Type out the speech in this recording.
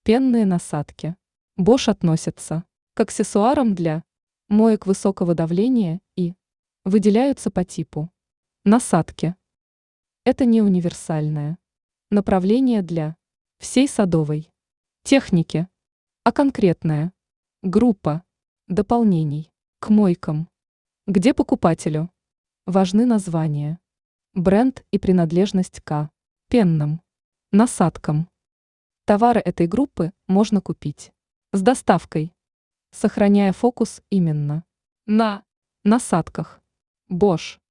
Пенные насадки. Bosch относятся к аксессуарам для моек высокого давления и выделяются по типу. Насадки. Это не универсальное направление для всей садовой техники, а конкретная группа дополнений к мойкам, где покупателю важны названия, бренд и принадлежность к пенным насадкам. Товары этой группы можно купить с доставкой, сохраняя фокус именно на насадках. Bosch.